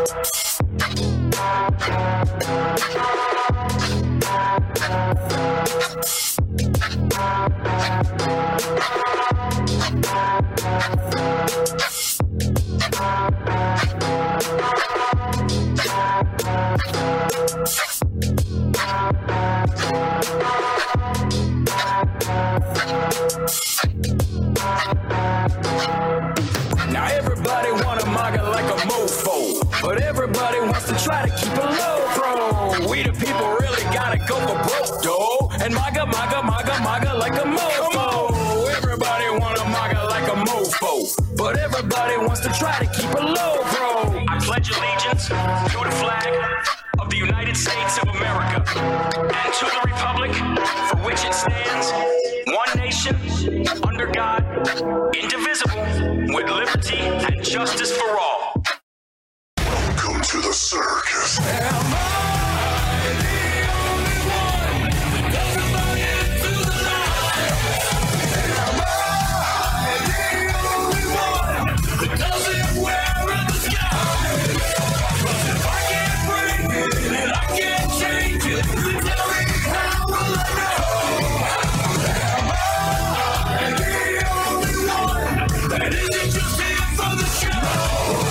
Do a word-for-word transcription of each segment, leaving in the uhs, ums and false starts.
Now everybody want a MAGA like a mofo, but everybody wants to try to keep a low pro. We the people really gotta go for broke, though. And MAGA, MAGA, MAGA, MAGA like a mofo. Everybody want a MAGA like a mofo, but everybody wants to try to keep a low pro. I pledge allegiance to the flag of the United States of America and to the republic for which it stands, one nation, under God, indivisible, with liberty and justice for all. Welcome to the circus. Am I the only one that doesn't buy into the lie? Am I the only one that doesn't wear in the sky? But if I can't bring it and I can't change it, then tell me how will I know? Am I the only one that isn't just here for the show?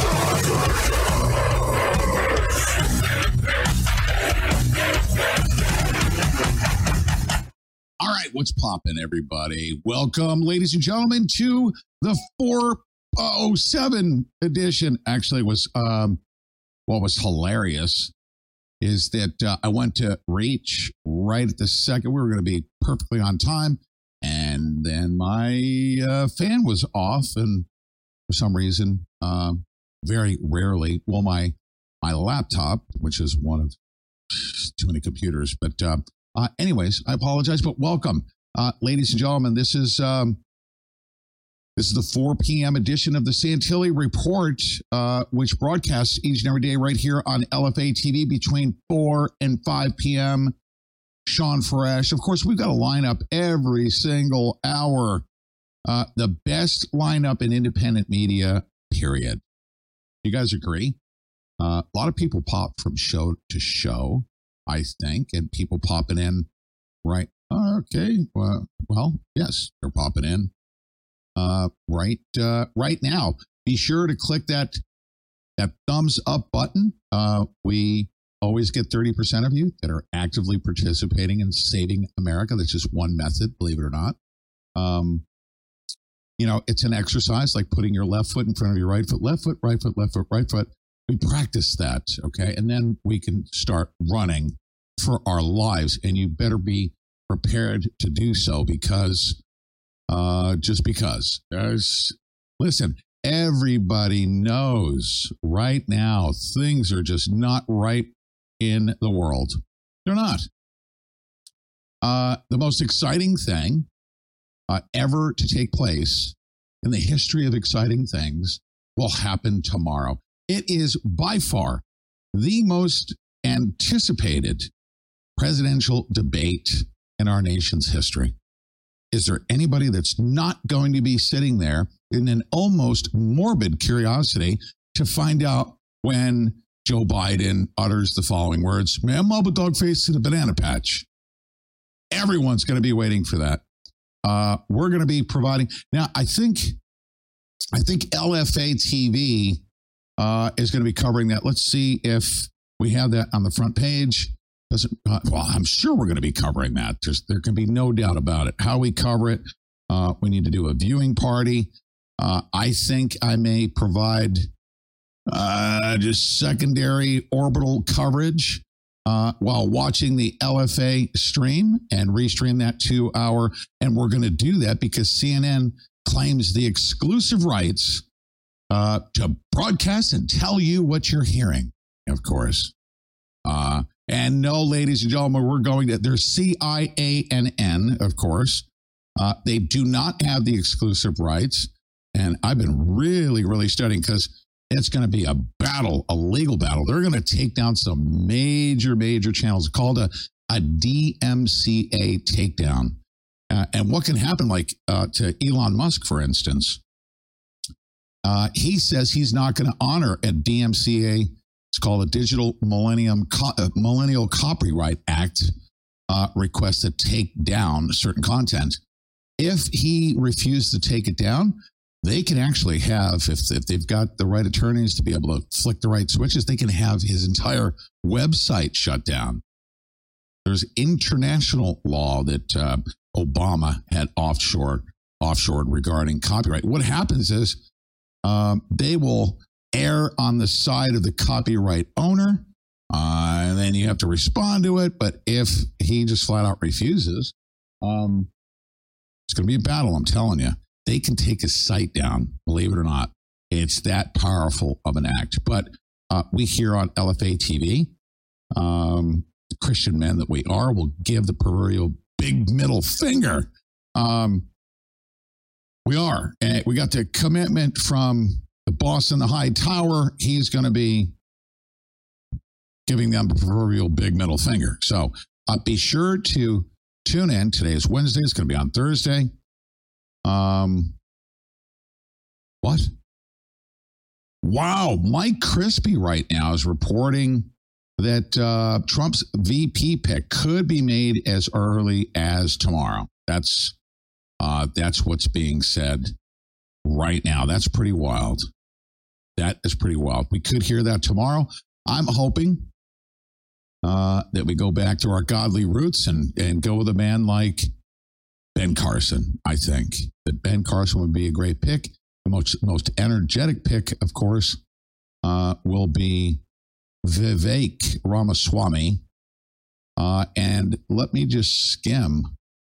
All right, what's poppin', everybody? Welcome, ladies and gentlemen, to the four oh seven edition. Actually, it was um, what was hilarious is that uh, I went to reach right at the second. We were going to be perfectly on time, and then my uh, fan was off, and for some reason, uh, very rarely, well, my my laptop, which is one of too many computers, but uh, uh, anyways, I apologize, but welcome, uh, ladies and gentlemen. This is um, this is the four p.m. edition of the Santilli Report, uh, which broadcasts each and every day right here on L F A T V between four and five p.m. Sean Fresh. Of course, we've got a lineup every single hour. Uh, the best lineup in independent media, period. You guys agree? Uh, a lot of people pop from show to show, I think, and people popping in, right? Uh, okay, well, well, yes, they're popping in uh, right uh, right now. Be sure to click that that thumbs up button. Uh, we always get thirty percent of you that are actively participating in saving America. That's just one method, believe it or not. Um, you know, it's an exercise like putting your left foot in front of your right foot, left foot, right foot, left foot, right foot. We practice that, okay? And then we can start running for our lives. And you better be prepared to do so because, uh, just because. There's, listen, everybody knows right now things are just not right in the world. They're not. Uh, the most exciting thing uh, ever to take place in the history of exciting things will happen tomorrow. It is by far the most anticipated presidential debate in our nation's history. Is there anybody that's not going to be sitting there in an almost morbid curiosity to find out when Joe Biden utters the following words, "Man, I'm a dog face in a banana patch"? Everyone's going to be waiting for that. Uh, we're going to be providing. Now, I think, I think L F A T V Uh, is going to be covering that. Let's see if we have that on the front page. Doesn't uh, well, I'm sure we're going to be covering that. There's, there can be no doubt about it. How we cover it, uh, we need to do a viewing party. Uh, I think I may provide uh, just secondary orbital coverage uh, while watching the L F A stream and restream that to our, and we're going to do that because C N N claims the exclusive rights Uh, to broadcast and tell you what you're hearing, of course. Uh, and no, ladies and gentlemen, we're going to, there's C I A N N, of course. Uh, they do not have the exclusive rights. And I've been really, really studying because it's going to be a battle, a legal battle. They're going to take down some major, major channels called a, a D M C A takedown. Uh, and what can happen, like uh, to Elon Musk, for instance, Uh, he says he's not going to honor a D M C A. It's called a Digital Millennium Co- uh, Millennial Copyright Act uh, request to take down certain content. If he refused to take it down, they can actually have, if, if they've got the right attorneys to be able to flick the right switches, they can have his entire website shut down. There's international law that uh, Obama had offshore, offshored regarding copyright. What happens is um, they will err on the side of the copyright owner, uh, and then you have to respond to it. But if he just flat out refuses, um, it's going to be a battle, I'm telling you. They can take a site down, believe it or not. It's that powerful of an act. But uh, we here on L F A T V, um, the Christian men that we are, will give the proverbial big middle finger. Um, we are. And we got the commitment from the boss in the high tower. He's going to be giving them the proverbial big middle finger. So uh, be sure to tune in. Today is Wednesday. It's going to be on Thursday. Um, what? Wow. Mike Crispy right now is reporting that uh, Trump's V P pick could be made as early as tomorrow. That's uh, that's what's being said right now. That's pretty wild. That is pretty wild. We could hear that tomorrow. I'm hoping uh, that we go back to our godly roots and, and go with a man like Ben Carson. I think that Ben Carson would be a great pick. The most, most energetic pick, of course, uh, will be Vivek Ramaswamy. Uh, and let me just skim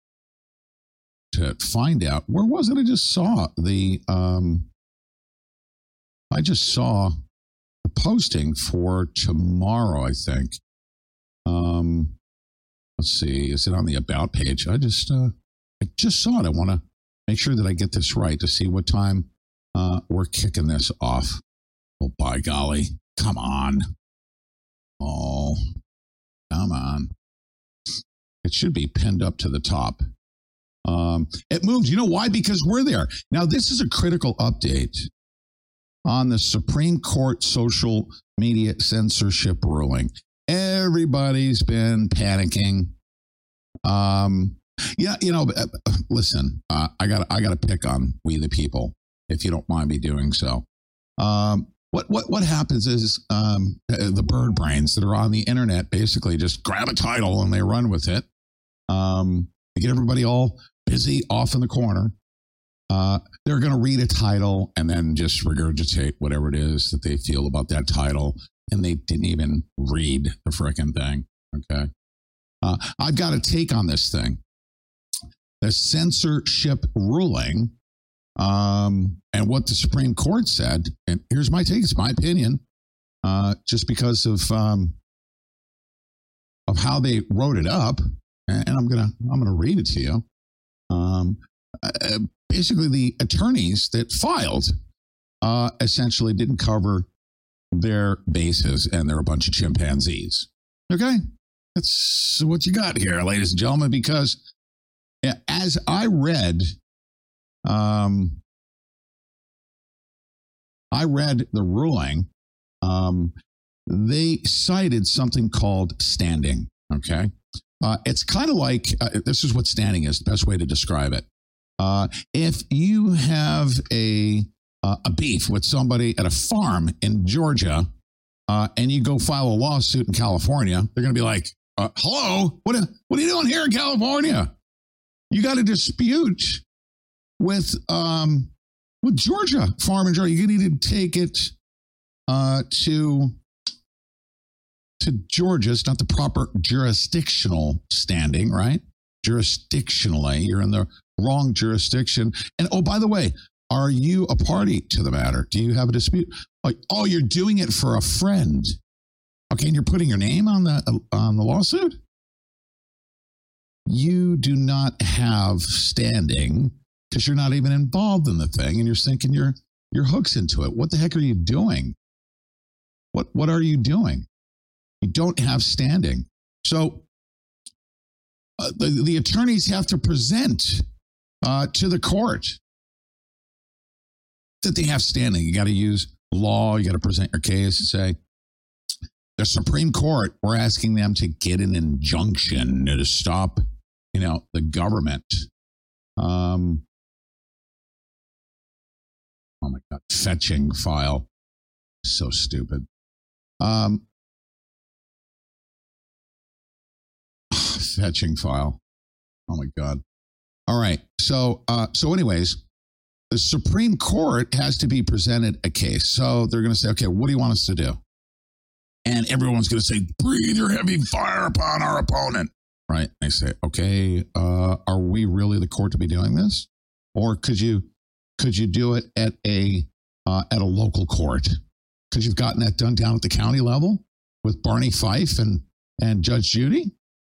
to find out. Where was it? I just saw the, um, I just saw the posting for tomorrow, I think. Um, let's see. Is it on the About page? I just, uh, I just saw it. I want to make sure that I get this right to see what time uh, we're kicking this off. Oh, by golly. Come on. Oh, come on. It should be pinned up to the top. Um, it moves. You know why? Because we're there. Now, this is a critical update on the Supreme Court social media censorship ruling. Everybody's been panicking. Um, Yeah, you know, listen, uh, I got I got to pick on we the people, if you don't mind me doing so. Um, what what what happens is um, the bird brains that are on the internet basically just grab a title and they run with it. Um, they get everybody all busy off in the corner. Uh, they're going to read a title and then just regurgitate whatever it is that they feel about that title, and they didn't even read the frickin' thing. Okay, uh, I've got a take on this thing. The censorship ruling, um, and what the Supreme Court said, and here's my take, it's my opinion, uh, just because of um, of how they wrote it up, and I'm gonna I'm gonna read it to you. Um, uh, basically, the attorneys that filed uh, essentially didn't cover their bases, and they're a bunch of chimpanzees. Okay, that's what you got here, ladies and gentlemen, because as I read, um, I read the ruling, um, they cited something called standing, okay? Uh, it's kind of like, uh, this is what standing is, the best way to describe it. Uh, if you have a, uh, a beef with somebody at a farm in Georgia, uh, and you go file a lawsuit in California, they're going to be like, uh, hello, what, what are you doing here in California? You got a dispute with um, with Georgia, farm in Georgia. You need to take it uh, to to Georgia. It's not the proper jurisdictional standing, right? Jurisdictionally, you're in the wrong jurisdiction. And oh, by the way, are you a party to the matter? Do you have a dispute? Like, oh, you're doing it for a friend. Okay, and you're putting your name on the on the lawsuit? You do not have standing because you're not even involved in the thing, and you're sinking your your hooks into it. What the heck are you doing? What what are you doing? You don't have standing. So uh, the, the attorneys have to present uh, to the court that they have standing. You got to use law. You got to present your case and say, the Supreme Court, we're asking them to get an injunction to stop, you know, the government. Um, oh my God, fetching file. So stupid. Um, fetching file. Oh my God. All right. So, uh, so anyways, the Supreme Court has to be presented a case. So they're going to say, okay, what do you want us to do? And everyone's going to say, breathe your heavy fire upon our opponent. Right? They say, okay, uh, are we really the court to be doing this? Or could you, could you do it at a, uh, at a local court? Could you've gotten that done down at the county level with Barney Fife and, and Judge Judy?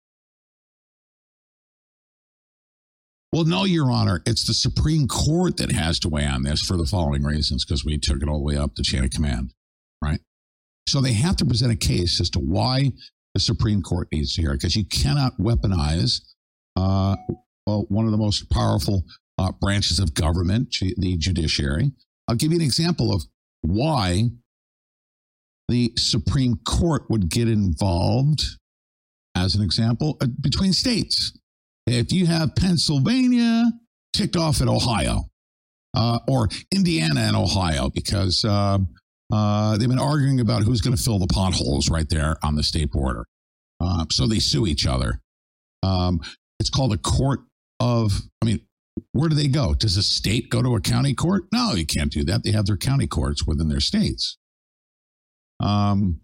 Well, no, Your Honor, it's the Supreme Court that has to weigh on this for the following reasons, because we took it all the way up the chain of command, right? So they have to present a case as to why the Supreme Court needs to hear it, because you cannot weaponize uh, well, one of the most powerful uh, branches of government, the judiciary. I'll give you an example of why the Supreme Court would get involved, as an example, uh, between states. If you have Pennsylvania ticked off at Ohio, uh, or Indiana and Ohio, because uh, uh, they've been arguing about who's going to fill the potholes right there on the state border. Uh, so they sue each other. Um, it's called a court of, I mean, where do they go? Does a state go to a county court? No, you can't do that. They have their county courts within their states. Um,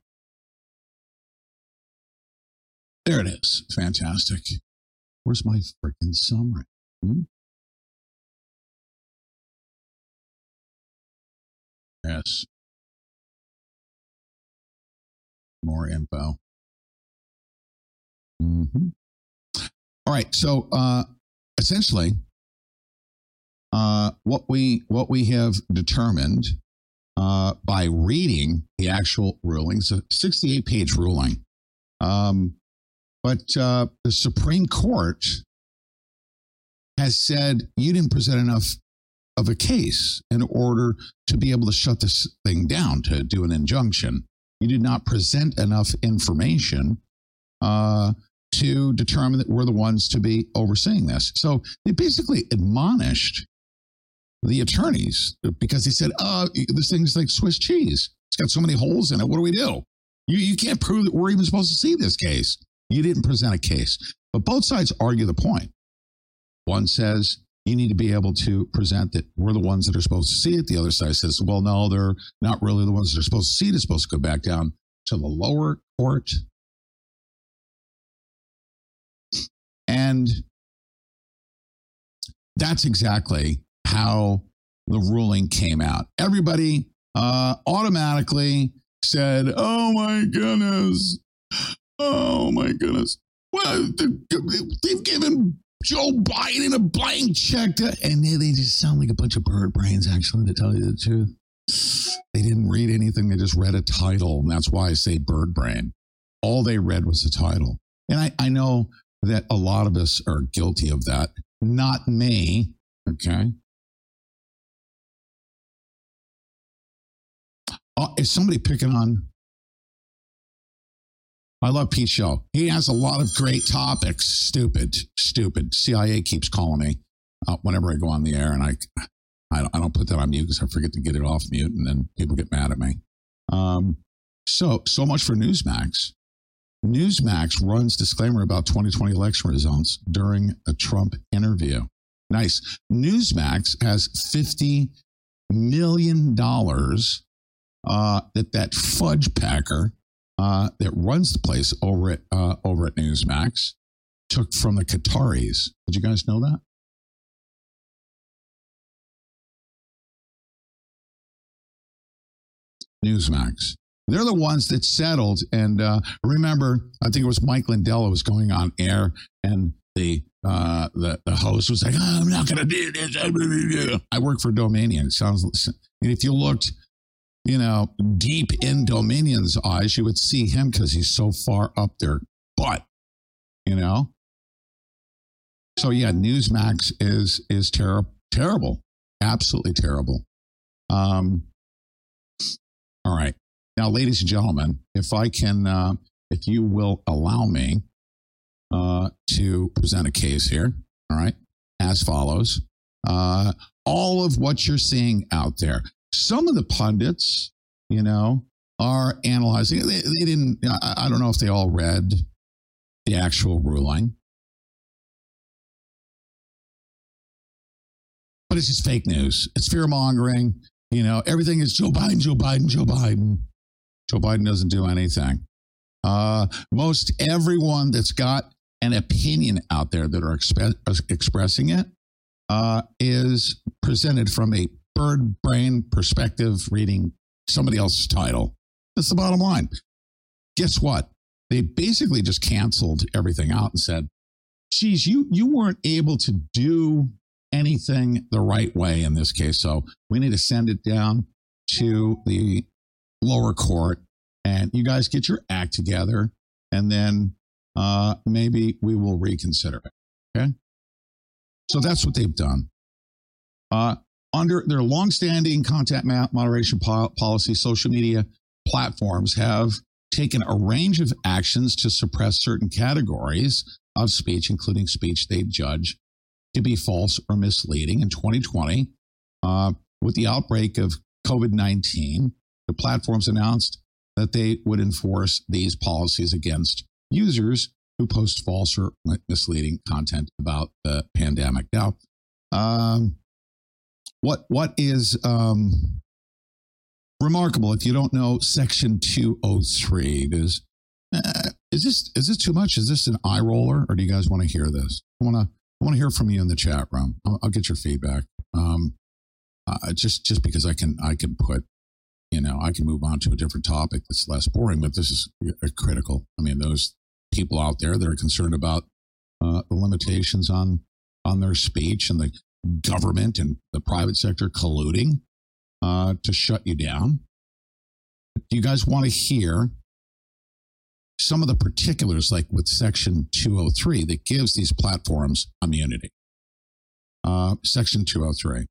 there it is. Fantastic. Where's my freaking summary? Hmm? Yes. More info. Mm-hmm. All right. So uh, essentially, uh, what we what we have determined uh, by reading the actual rulings, a sixty-eight page ruling. Um, But uh, the Supreme Court has said you didn't present enough of a case in order to be able to shut this thing down, to do an injunction. You did not present enough information uh, to determine that we're the ones to be overseeing this. So they basically admonished the attorneys because they said, oh, this thing's like Swiss cheese. It's got so many holes in it. What do we do? You, you can't prove that we're even supposed to see this case. You didn't present a case, but both sides argue the point. One says you need to be able to present that we're the ones that are supposed to see it. The other side says, well, no, they're not really the ones that are supposed to see it. It's supposed to go back down to the lower court. And that's exactly how the ruling came out. Everybody uh, automatically said, oh my goodness. Oh, my goodness. Well, they've given Joe Biden a blank check. To, and they, they just sound like a bunch of bird brains, actually, to tell you the truth. They didn't read anything. They just read a title. And that's why I say bird brain. All they read was the title. And I, I know that a lot of us are guilty of that. Not me. Okay. Uh, is somebody picking on? I love Pete's show. He has a lot of great topics. Stupid, stupid. C I A keeps calling me uh, whenever I go on the air, and I, I don't, I don't put that on mute because I forget to get it off mute, and then people get mad at me. Um, so, so much for Newsmax. Newsmax runs disclaimer about twenty twenty election results during a Trump interview. Nice. Newsmax has fifty million dollars uh, that that fudge packer Uh, that runs the place over at uh, over at Newsmax took from the Qataris. Did you guys know that? Newsmax. They're the ones that settled. And uh, remember, I think it was Mike Lindell who was going on air, and the uh, the, the host was like, oh, I'm not going to do this. I work for Dominion. It sounds. And if you looked, you know, deep in Dominion's eyes, you would see him because he's so far up their butt, you know? So yeah, Newsmax is is ter- terrible, absolutely terrible. Um, all right. Now, ladies and gentlemen, if I can, uh, if you will allow me uh, to present a case here, all right, as follows. Uh, all of what you're seeing out there, some of the pundits, you know, are analyzing. They, they didn't, I, I don't know if they all read the actual ruling. But it's just fake news. It's fear mongering. You know, everything is Joe Biden, Joe Biden, Joe Biden. Joe Biden doesn't do anything. Uh, most everyone that's got an opinion out there that are expe- expressing it uh, is presented from a bird brain perspective, reading somebody else's title. That's the bottom line. Guess what? They basically just canceled everything out and said, geez, you, you weren't able to do anything the right way in this case. So we need to send it down to the lower court and you guys get your act together and then uh, maybe we will reconsider it. Okay. So that's what they've done. Uh, under their longstanding content moderation po- policy, social media platforms have taken a range of actions to suppress certain categories of speech, including speech they judge to be false or misleading. In twenty twenty, uh, with the outbreak of COVID nineteen, the platforms announced that they would enforce these policies against users who post false or misleading content about the pandemic. Now, um, what what is um, remarkable, if you don't know Section two oh three, is, uh, is this is this too much? Is this an eye roller, or do you guys want to hear this? I want to I want to hear from you in the chat room. I'll, I'll get your feedback. Um, uh, just just because I can I can put, you know, I can move on to a different topic that's less boring, but this is critical. I mean, those people out there that are concerned about uh, the limitations on on their speech and the government and the private sector colluding uh, to shut you down. Do you guys want to hear some of the particulars, like with Section two oh three, that gives these platforms immunity? Uh, Section two oh three.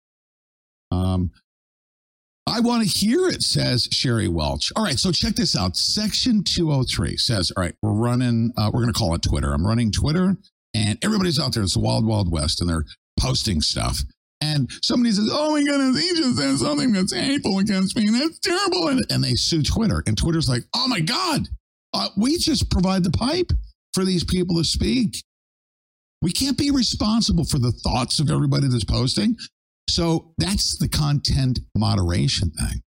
Um, I want to hear it, says Sherry Welch. All right, so check this out. Section two oh three says, all right, we're running, uh, we're going to call it Twitter. I'm running Twitter, and everybody's out there. It's the wild, wild west, and they're posting stuff. And somebody says, oh my goodness, he just said something that's hateful against me, and that's terrible. And, and they sue Twitter. And Twitter's like, oh my God, uh, we just provide the pipe for these people to speak. We can't be responsible for the thoughts of everybody that's posting. So that's the content moderation thing.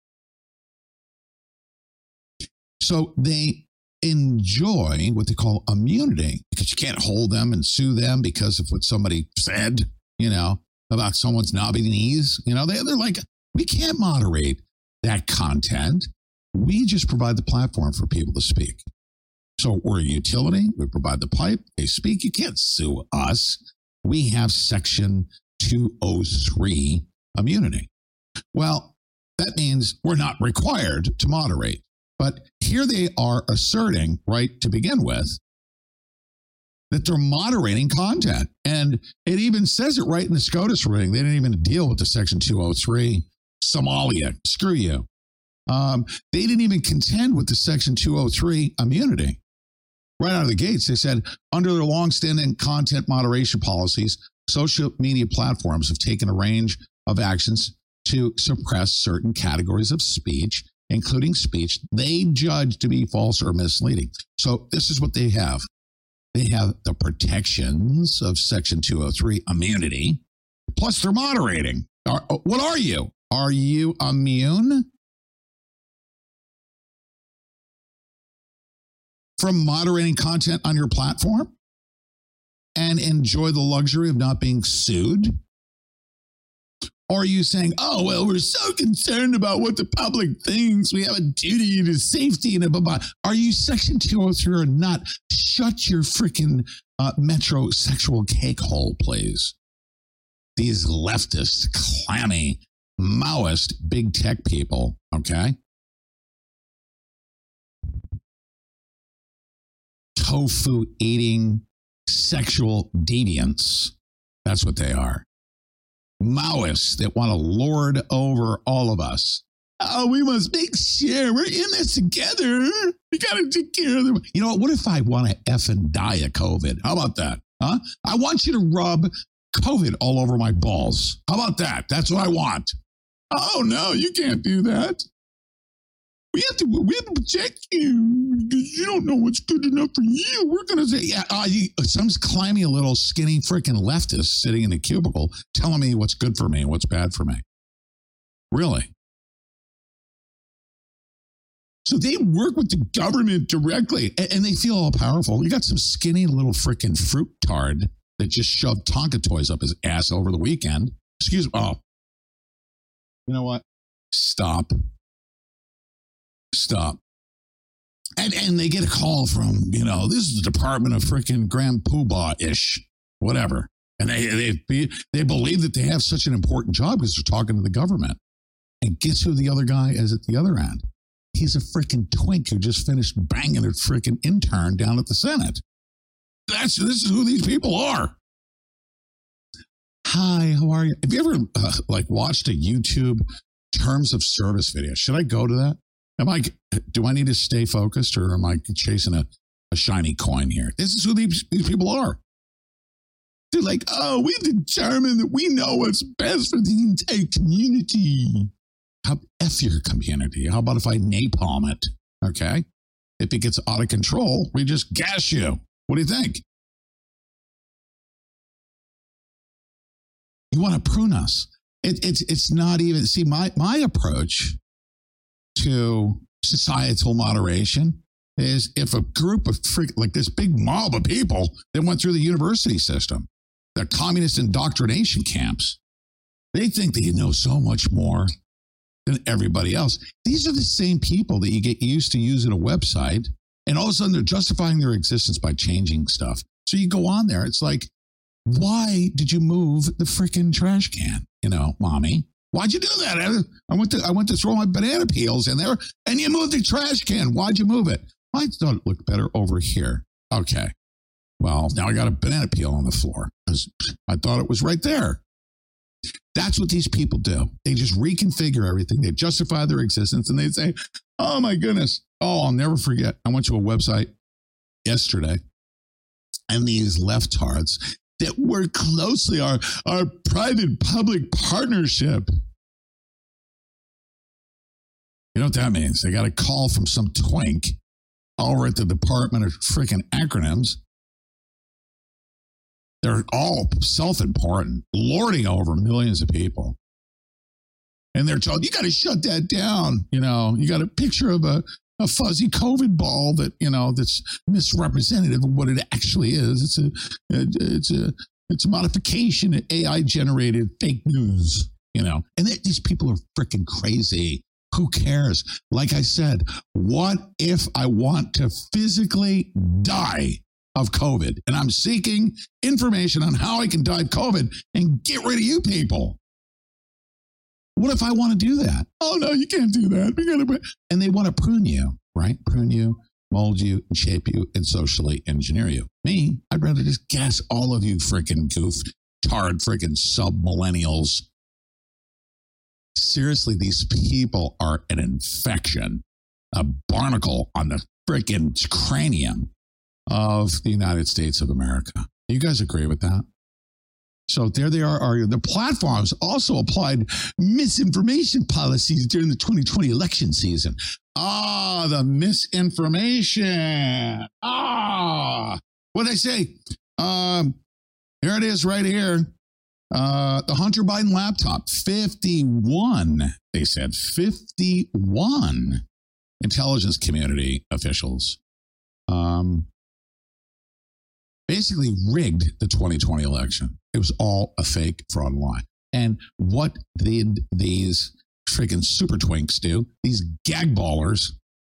So they enjoy what they call immunity, because you can't hold them and sue them because of what somebody said, you know, about someone's knobby knees. You know, they, they're like, we can't moderate that content. We just provide the platform for people to speak. So we're a utility. We provide the pipe. They speak. You can't sue us. We have Section two oh three immunity. Well, that means we're not required to moderate. But here they are asserting, right to begin with, that they're moderating content. And it even says it right in the SCOTUS ruling. They didn't even deal with the Section two oh three. Somalia, screw you. Um, they didn't even contend with the Section two oh three immunity. Right out of the gates, they said, under their longstanding content moderation policies, social media platforms have taken a range of actions to suppress certain categories of speech, including speech they judge to be false or misleading. So this is what they have. They have the protections of Section two oh three immunity, plus they're moderating. Are, what are you? Are you immune from moderating content on your platform and enjoy the luxury of not being sued? Or are you saying, oh, well, we're so concerned about what the public thinks. We have a duty to safety and blah, blah, blah. Are you Section two oh three or not? Shut your freaking uh, metrosexual cake hole, please. These leftist, clammy, Maoist, big tech people, okay? Tofu-eating sexual deviants. That's what they are. Maoists that want to lord over all of us. Oh, we must make sure we're in this together. We got to take care of them. You know what? What if I want to effing die of COVID? How about that? Huh? I want you to rub COVID all over my balls. How about that? That's what I want. Oh, no, you can't do that. We have to, we have to protect you because you don't know what's good enough for you. We're going to say, yeah, uh, you, some clammy little skinny freaking leftist sitting in a cubicle telling me what's good for me and what's bad for me. Really? So they work with the government directly, and, and they feel all powerful. You got some skinny little freaking fruit tard that just shoved Tonka toys up his ass over the weekend. Excuse me. Oh, you know what? Stop. Stop. And and they get a call from, you know, this is the Department of freaking Grand Poobah-ish, whatever. And they, they, they believe that they have such an important job because they're talking to the government. And guess who the other guy is at the other end? He's a freaking twink who just finished banging a freaking intern down at the Senate. That's this is who these people are. Hi, how are you? Have you ever uh, like watched a YouTube terms of service video? Should I go to that? Am I? Do I need to stay focused, or am I chasing a, a shiny coin here? This is who these, these people are. They're like, oh, we've determined that we know what's best for the entire community. How F your community? How about if I napalm it? Okay. If it gets out of control, we just gas you. What do you think? You want to prune us. It, it's it's not even, see, my, my approach to societal moderation is if a group of freak, like this big mob of people that went through the university system, the communist indoctrination camps, they think that you know so much more than everybody else. These are the same people that you get used to using a website, and all of a sudden they're justifying their existence by changing stuff. So you go on there, it's like, why did you move the freaking trash can? You know, mommy, why'd you do that? I went to I went to throw my banana peels in there, and you moved the trash can. Why'd you move it? I thought it looked better over here. Okay, well, now I got a banana peel on the floor because I thought it was right there. That's what these people do. They just reconfigure everything. They justify their existence, and they say, oh, my goodness. Oh, I'll never forget. I went to a website yesterday, and these leftards that work closely, our, our private-public partnership. You know what that means? They got a call from some twink over at the Department of freaking Acronyms. They're all self-important, lording over millions of people. And they're told, you got to shut that down. You know, you got a picture of a, a fuzzy COVID ball that, you know, that's misrepresentative of what it actually is. It's a, it's a, it's a modification of A I-generated fake news, you know. And they, these people are freaking crazy. Who cares? Like I said, what if I want to physically die of COVID, and I'm seeking information on how I can die of COVID and get rid of you people? What if I want to do that? Oh, no, you can't do that. We gotta, and they want to prune you, right? Prune you, mold you, and shape you, and socially engineer you. Me, I'd rather just gas all of you freaking goof, tarred freaking sub-millennials. Seriously, these people are an infection, a barnacle on the freaking cranium of the United States of America. You guys agree with that? So there they are. are the platforms also applied misinformation policies during the twenty twenty election season. Ah, the misinformation. Ah, what did I say? Um, here it is right here. Uh, the Hunter Biden laptop, fifty-one, they said, fifty-one intelligence community officials um, basically rigged the twenty twenty election. It was all a fake fraud lie. And what did these freaking super twinks do? These gag ballers,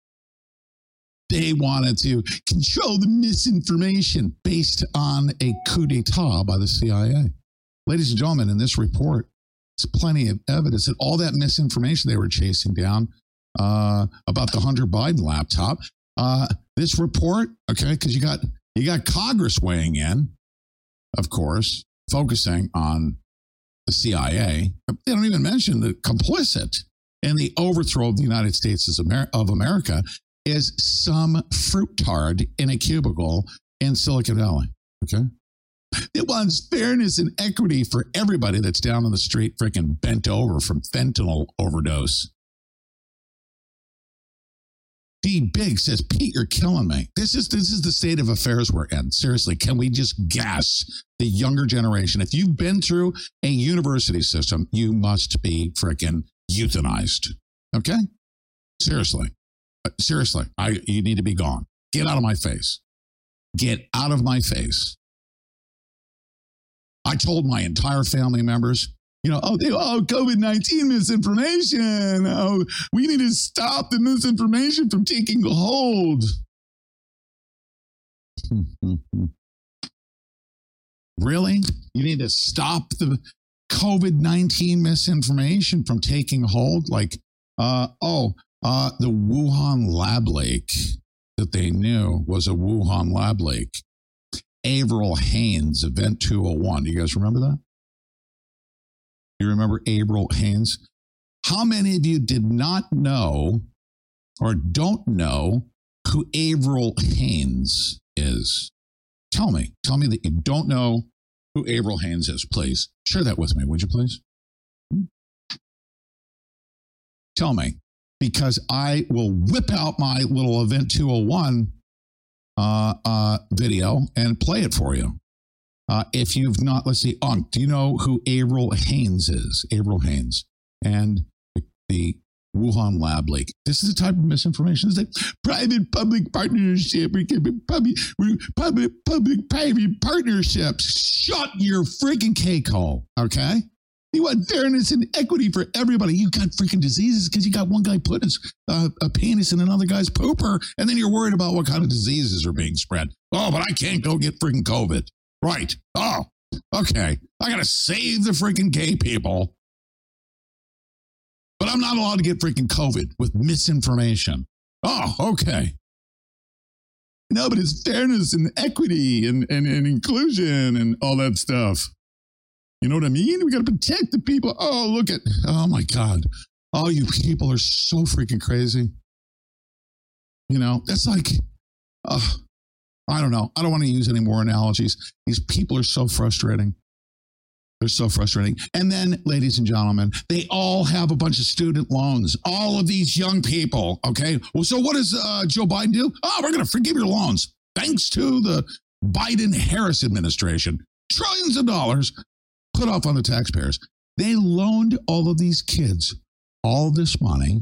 they wanted to control the misinformation based on a coup d'etat by the C I A. Ladies and gentlemen, in this report, there's plenty of evidence that all that misinformation they were chasing down uh, about the Hunter Biden laptop. Uh, this report, okay, because you got you got Congress weighing in, of course, focusing on the C I A. They don't even mention the complicit in the overthrow of the United States of America is some fruitard in a cubicle in Silicon Valley. Okay. It wants fairness and equity for everybody that's down on the street freaking bent over from fentanyl overdose. D Big says, Pete, you're killing me. This is this is the state of affairs we're in. Seriously, can we just gas the younger generation? If you've been through a university system, you must be freaking euthanized. Okay? Seriously. Seriously, I you need to be gone. Get out of my face. Get out of my face. I told my entire family members, you know, oh, they, oh, COVID nineteen misinformation. Oh, we need to stop the misinformation from taking hold. Really? You need to stop the COVID nineteen misinformation from taking hold? Like, uh, oh, uh, the Wuhan lab leak that they knew was a Wuhan lab leak. Avril Haines, Event two oh one. Do you guys remember that? You remember Avril Haines? How many of you did not know or don't know who Avril Haines is? Tell me. Tell me that you don't know who Avril Haines is, please. Share that with me, would you please? Tell me, because I will whip out my little Event two oh one uh, uh, video and play it for you. Uh, if you've not, let's see, Unc, do you know who Avril Haines is? Avril Haines and the, the Wuhan lab leak. This is the type of misinformation. It's like private-public partnership. We can be public, public, public-private partnerships. Shut your freaking cake hole, okay? You want fairness and equity for everybody. You got freaking diseases because you got one guy putting his, uh, a penis in another guy's pooper, and then you're worried about what kind of diseases are being spread. Oh, but I can't go get freaking COVID. Right. Oh, okay. I got to save the freaking gay people. But I'm not allowed to get freaking COVID with misinformation. Oh, okay. No, but it's fairness and equity and, and, and inclusion and all that stuff. You know what I mean? We got to protect the people. Oh, look at, oh my God. Oh, you people are so freaking crazy. You know, that's like, uh, I don't know. I don't want to use any more analogies. These people are so frustrating. They're so frustrating. And then, ladies and gentlemen, they all have a bunch of student loans. All of these young people, okay? Well, so what does uh, Joe Biden do? Oh, we're going to forgive your loans. Thanks to the Biden-Harris administration. Trillions of dollars put off on the taxpayers. They loaned all of these kids all this money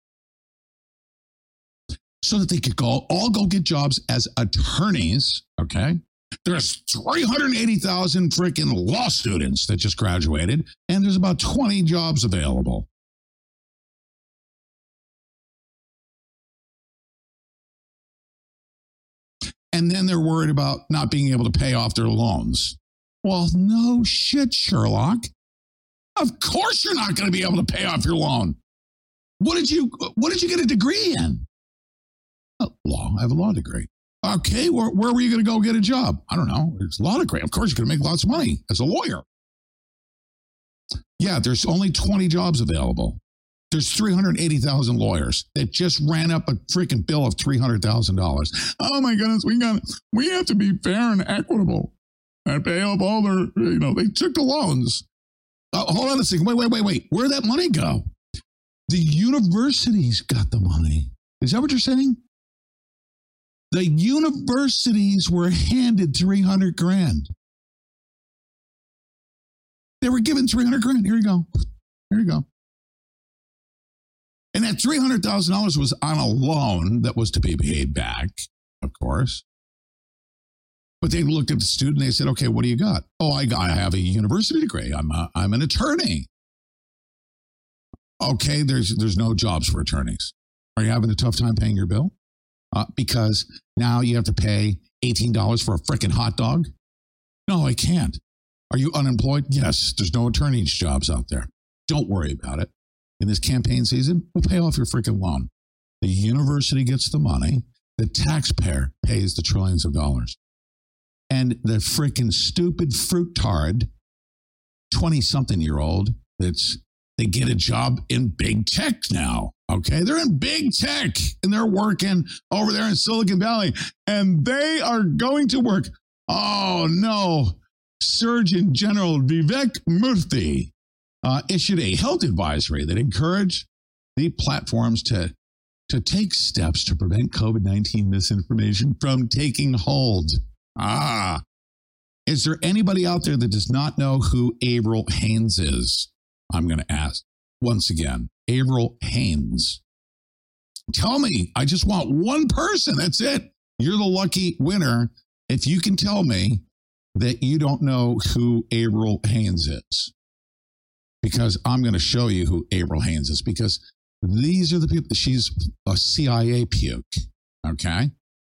so that they could go all go get jobs as attorneys, okay? There's three hundred eighty thousand freaking law students that just graduated, and there's about twenty jobs available. And then they're worried about not being able to pay off their loans. Well, no shit, Sherlock. Of course you're not going to be able to pay off your loan. What did you what did you get a degree in? Law. I have a law degree. Okay, where, where were you going to go get a job? I don't know. It's a law degree. Of course, you're going to make lots of money as a lawyer. Yeah, there's only twenty jobs available. There's three hundred eighty thousand lawyers that just ran up a freaking bill of three hundred thousand dollars. Oh my goodness, we got we have to be fair and equitable and pay off all their, you know, they took the loans. Uh, hold on a second. Wait, wait, wait, wait. Where'd that money go? The universities got the money. Is that what you're saying? The universities were handed three hundred grand. They were given three hundred grand. Here you go. Here you go. And that three hundred thousand dollars was on a loan that was to be paid back, of course. But they looked at the student and they said, okay, what do you got? Oh, I, got, I have a university degree. I'm a, I'm an attorney. Okay, there's there's no jobs for attorneys. Are you having a tough time paying your bill? Uh, because now you have to pay eighteen dollars for a freaking hot dog? No, I can't. Are you unemployed? Yes, there's no attorney's jobs out there. Don't worry about it. In this campaign season, we'll pay off your freaking loan. The university gets the money. The taxpayer pays the trillions of dollars. And the freaking stupid fruitard twenty-something-year-old that's they get a job in big tech now. Okay, they're in big tech and they're working over there in Silicon Valley, and they are going to work. Oh no! Surgeon General Vivek Murthy uh, issued a health advisory that encouraged the platforms to to take steps to prevent COVID nineteen misinformation from taking hold. Ah, is there anybody out there that does not know who Avril Haines is? I'm going to ask once again, Avril Haines. Tell me, I just want one person. That's it. You're the lucky winner if you can tell me that you don't know who Avril Haines is. Because I'm going to show you who Avril Haines is, because these are the people. She's a C I A puke. Okay.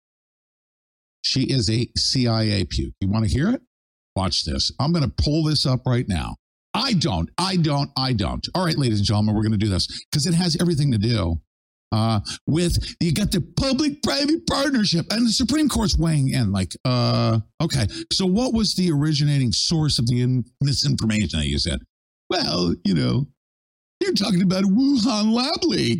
She is a C I A puke. You want to hear it? Watch this. I'm going to pull this up right now. I don't, I don't, I don't. All right, ladies and gentlemen, we're going to do this because it has everything to do uh, with, you got the public-private partnership and the Supreme Court's weighing in like, uh, okay, so what was the originating source of the in- misinformation that you said? Well, you know, you're talking about a Wuhan lab leak.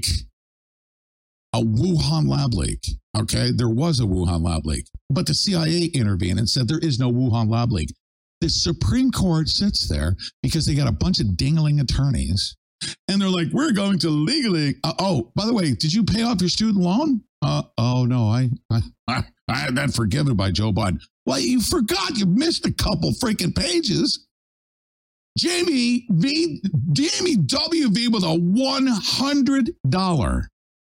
A Wuhan lab leak. Okay, there was a Wuhan lab leak, but the C I A intervened and said there is no Wuhan lab leak. The Supreme Court sits there because they got a bunch of dingling attorneys, and they're like, "We're going to legally." Uh, oh, by the way, did you pay off your student loan? Uh, oh no, I, I I had that forgiven by Joe Biden. Well, you forgot. You missed a couple freaking pages. Jamie V, Jamie W V with a one hundred dollars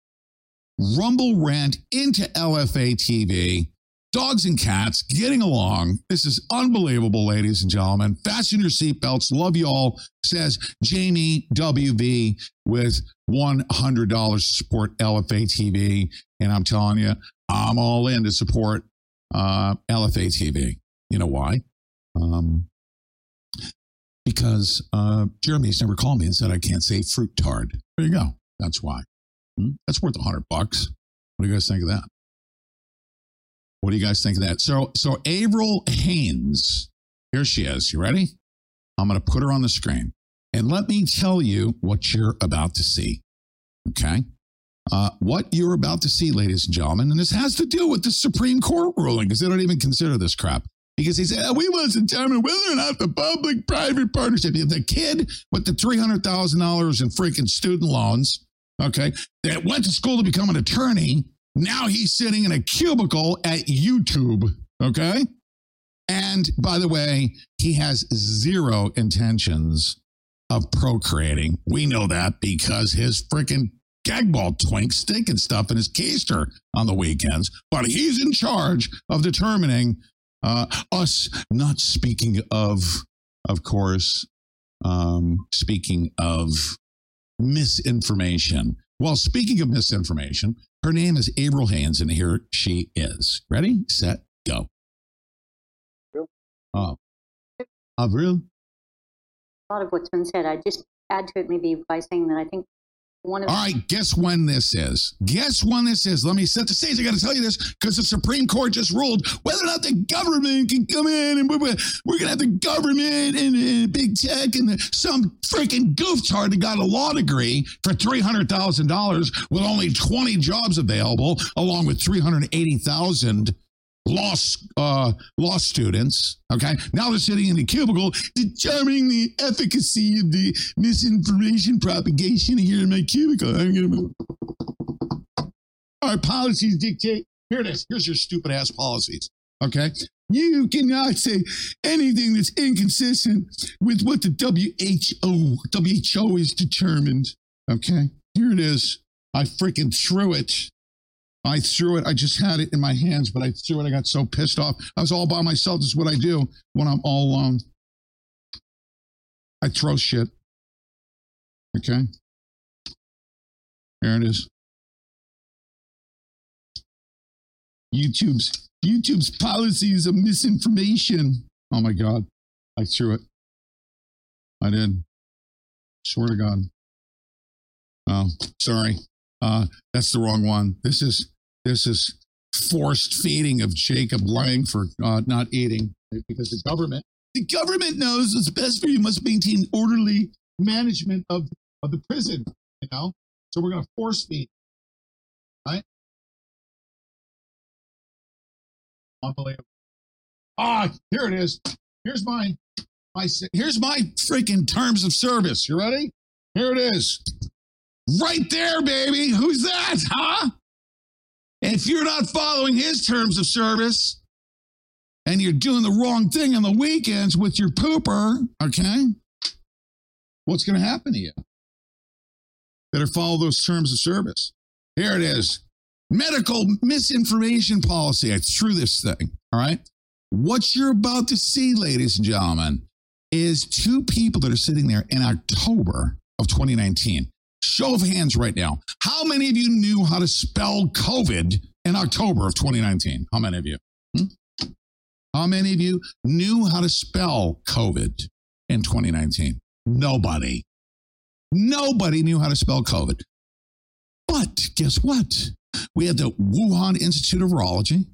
Rumble rant into L F A T V. Dogs and cats getting along. This is unbelievable, ladies and gentlemen. Fasten your seatbelts. Love you all, says Jamie W V with one hundred dollars to support L F A T V. And I'm telling you, I'm all in to support uh, L F A T V. You know why? Um, because uh, Jeremy's never called me and said I can't say fruit tard. There you go. That's why. Hmm? That's worth a hundred bucks. What do you guys think of that? What do you guys think of that? So, so Avril Haines, here she is. You ready? I'm going to put her on the screen. And let me tell you what you're about to see. Okay? Uh, what you're about to see, ladies and gentlemen, and this has to do with the Supreme Court ruling, because they don't even consider this crap. Because they said, oh, we must determine whether or not the public-private partnership, the kid with the three hundred thousand dollars in freaking student loans, okay, that went to school to become an attorney, now he's sitting in a cubicle at YouTube, okay? And by the way, he has zero intentions of procreating. We know that because his freaking gagball twink stinking stuff in his keister on the weekends. But he's in charge of determining uh, us, not speaking of, of course, um, speaking of misinformation. Well, speaking of misinformation, her name is Avril Haines, and here she is. Ready, set, go. Oh, Avril? A lot of what's been said. I just add to it maybe by saying that I think one of All right, guess when this is. Guess when this is. Let me set the stage. I got to tell you this because the Supreme Court just ruled whether or not the government can come in and we're, we're going to have the government and, and big tech and the, some freaking gooftard that got a law degree for three hundred thousand dollars with only twenty jobs available, along with three hundred eighty thousand law, uh, law students. Okay. Now they're sitting in the cubicle determining the efficacy of the misinformation propagation here in my cubicle. I'm gonna... Our policies dictate. Here it is. Here's your stupid ass policies. Okay. You cannot say anything that's inconsistent with what the W H O, W H O is determined. Okay. Here it is. I freaking threw it. I threw it. I just had it in my hands, but I threw it. I got so pissed off. I was all by myself. This is what I do when I'm all alone. I throw shit. Okay. There it is. YouTube's YouTube's policies of misinformation. Oh my God. I threw it. I did. Swear to God. Oh, sorry. Uh, that's the wrong one. This is this is forced feeding of Jacob lying for uh, not eating because the government the government knows what's best for you. Must maintain orderly management of, of the prison, you know? So we're going to force feed, right? Unbelievable. Ah, here it is. Here's my, my, here's my freaking terms of service. You ready? Here it is. Right there, baby. Who's that, huh? If you're not following his terms of service and you're doing the wrong thing on the weekends with your pooper, okay, what's going to happen to you? Better follow those terms of service. Here it is. Medical misinformation policy. I threw this thing, all right? What you're about to see, ladies and gentlemen, is two people that are sitting there in October of twenty nineteen. Show of hands right now. How many of you knew how to spell COVID in October of twenty nineteen? How many of you? Hmm? How many of you knew how to spell COVID in twenty nineteen? Nobody. Nobody knew how to spell COVID. But guess what? We had the Wuhan Institute of Virology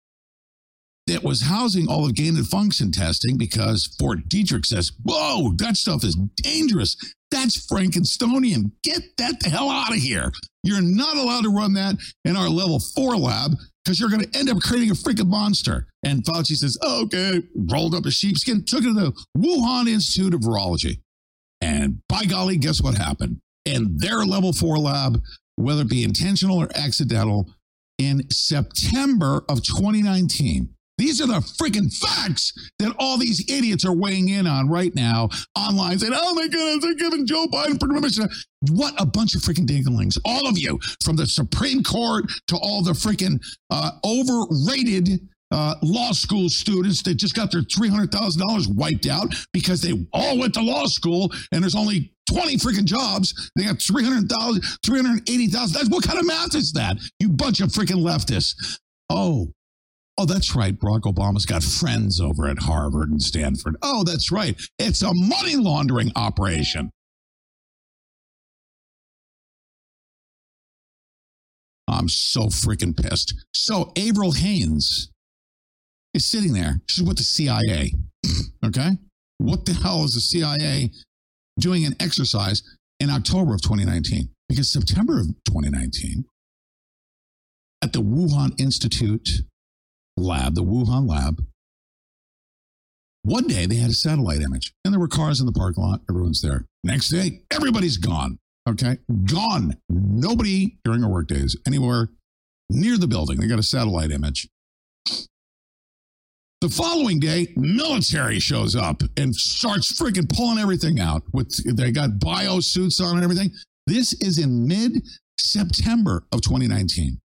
that was housing all of gain of function testing because Fort Detrick says, whoa, that stuff is dangerous. That's Frankensteinian. Get that the hell out of here. You're not allowed to run that in our level four lab because you're going to end up creating a freaking monster. And Fauci says, oh, okay, rolled up a sheepskin, took it to the Wuhan Institute of Virology. And by golly, guess what happened? In their level four lab, whether it be intentional or accidental, in September of twenty nineteen, these are the freaking facts that all these idiots are weighing in on right now online, saying, oh my goodness, they're giving Joe Biden permission. What a bunch of freaking dinglings. All of you, from the Supreme Court to all the freaking uh, overrated uh, law school students that just got their three hundred thousand dollars wiped out because they all went to law school and there's only twenty freaking jobs. They got three hundred thousand, three hundred eighty thousand. That's what kind of math is that? You bunch of freaking leftists. Oh, Oh, that's right. Barack Obama's got friends over at Harvard and Stanford. Oh, that's right. It's a money laundering operation. I'm so freaking pissed. So Avril Haines is sitting there. She's with the C I A. Okay? What the hell is the C I A doing an exercise in October of twenty nineteen? Because September of twenty nineteen, at the Wuhan Institute lab, the Wuhan lab, one day they had a satellite image and there were cars in the parking lot. Everyone's there. Next day, everybody's gone. Okay. Gone. Nobody during our work days anywhere near the building. They got a satellite image. The following day, military shows up and starts freaking pulling everything out. With they got bio suits on and everything. This is in mid-September of twenty nineteen.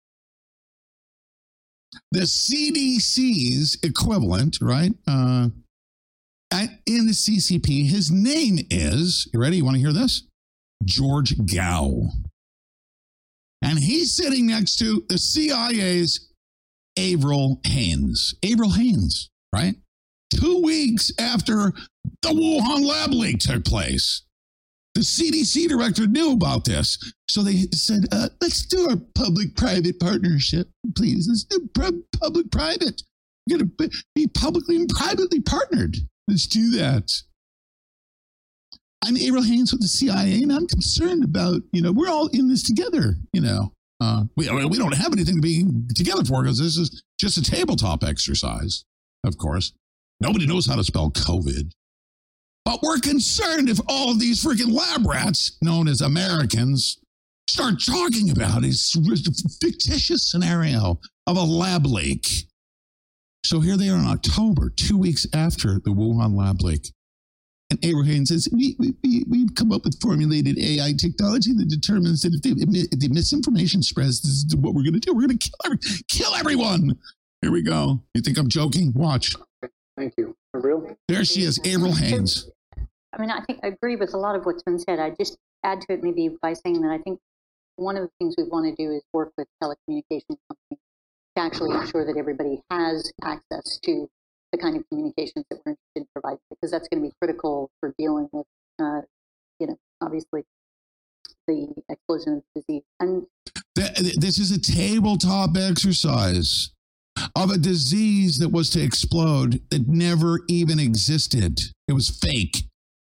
The C D C's equivalent, right? Uh, at, in the C C P, his name is, you ready? You want to hear this? George Gao. And he's sitting next to the C I A's Avril Haines. Avril Haines, right? Two weeks after the Wuhan lab leak took place. The C D C director knew about this. So they said, uh, let's do our public-private partnership, please. Let's do pu- public-private. We're going to be publicly and privately partnered. Let's do that. I'm Avril Haines with the C I A, and I'm concerned about, you know, we're all in this together, you know. Uh, we, we don't have anything to be together for because this is just a tabletop exercise, of course. Nobody knows how to spell COVID. But we're concerned if all of these freaking lab rats, known as Americans, start talking about this fictitious scenario of a lab leak. So here they are in October, two weeks after the Wuhan lab leak. And Avril Haines says, we, we, we've come up with formulated A I technology that determines that if the, if the misinformation spreads, this is what we're going to do. We're going to kill, every, kill everyone. Here we go. You think I'm joking? Watch. Thank you. Avril? There she is, Avril Haines. I mean, I think I agree with a lot of what's been said. I just add to it maybe by saying that I think one of the things we want to do is work with telecommunications companies to actually ensure that everybody has access to the kind of communications that we're interested in providing, because that's going to be critical for dealing with, uh, you know, obviously the explosion of disease. And this is a tabletop exercise. of a disease that was to explode that never even existed. It was fake.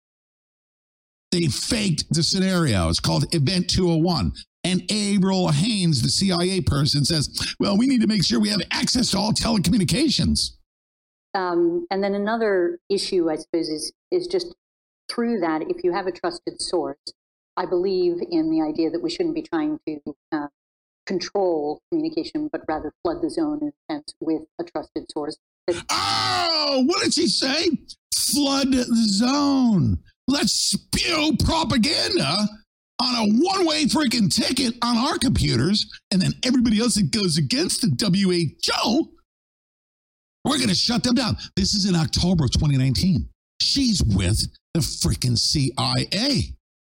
They faked the scenario. It's called Event two oh one. And Avril Haines, the C I A person, says, well, we need to make sure we have access to all telecommunications. Um, and then another issue, I suppose, is, is just through that, if you have a trusted source, I believe in the idea that we shouldn't be trying to uh, control communication, but rather flood the zone in a sense with a trusted source. Oh, what did she say? Flood the zone. Let's spew propaganda on a one-way freaking ticket on our computers, and then everybody else that goes against the W H O, we're going to shut them down. This is in October of twenty nineteen. She's with the freaking C I A.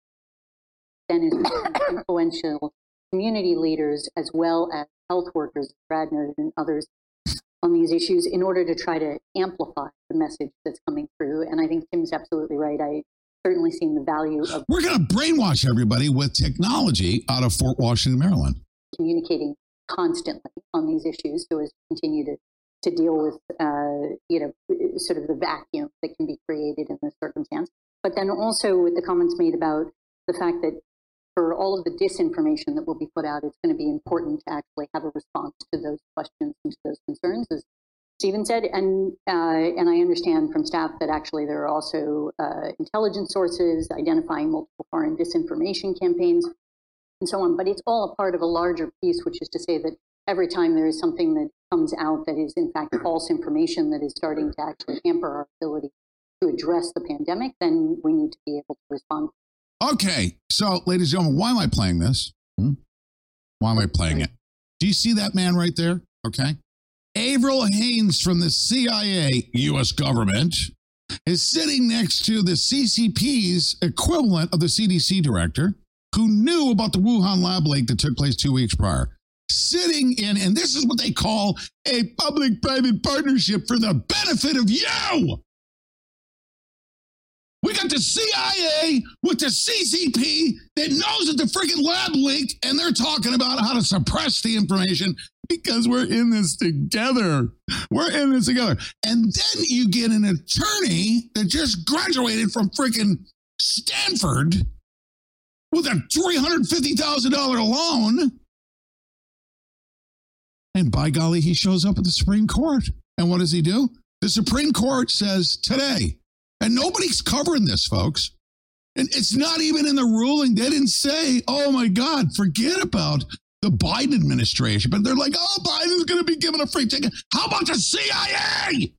Then is influential community leaders as well as health workers, Brad noted, and others on these issues in order to try to amplify the message that's coming through. And I think Tim's absolutely right. I certainly seen the value of We're going to brainwash everybody with technology out of Fort Washington, Maryland. Communicating constantly on these issues so as to continue to, to deal with, uh, you know, sort of the vacuum that can be created in this circumstance. But then also with the comments made about the fact that for all of the disinformation that will be put out, it's going to be important to actually have a response to those questions and to those concerns, as Stephen said. And uh, and I understand from staff that actually there are also uh, intelligence sources identifying multiple foreign disinformation campaigns and so on. But it's all a part of a larger piece, which is to say that every time there is something that comes out that is in fact false information that is starting to actually hamper our ability to address the pandemic, then we need to be able to respond. Okay, so ladies and gentlemen, why am I playing this? Hmm? Why am I playing it? Do you see that man right there? Okay. Avril Haines from the C I A, U S government, is sitting next to the C C P's equivalent of the C D C director, who knew about the Wuhan lab leak that took place two weeks prior. Sitting in, and this is what they call a public-private partnership for the benefit of you. We got the C I A with the C C P that knows that the freaking lab leaked, and they're talking about how to suppress the information because we're in this together. We're in this together. And then you get an attorney that just graduated from freaking Stanford with a three hundred fifty thousand dollars loan. And by golly, he shows up at the Supreme Court. And what does he do? The Supreme Court says today, and nobody's covering this, folks. And it's not even in the ruling. They didn't say, oh my God, forget about the Biden administration. But they're like, oh, Biden's going to be given a free ticket. How about the C I A?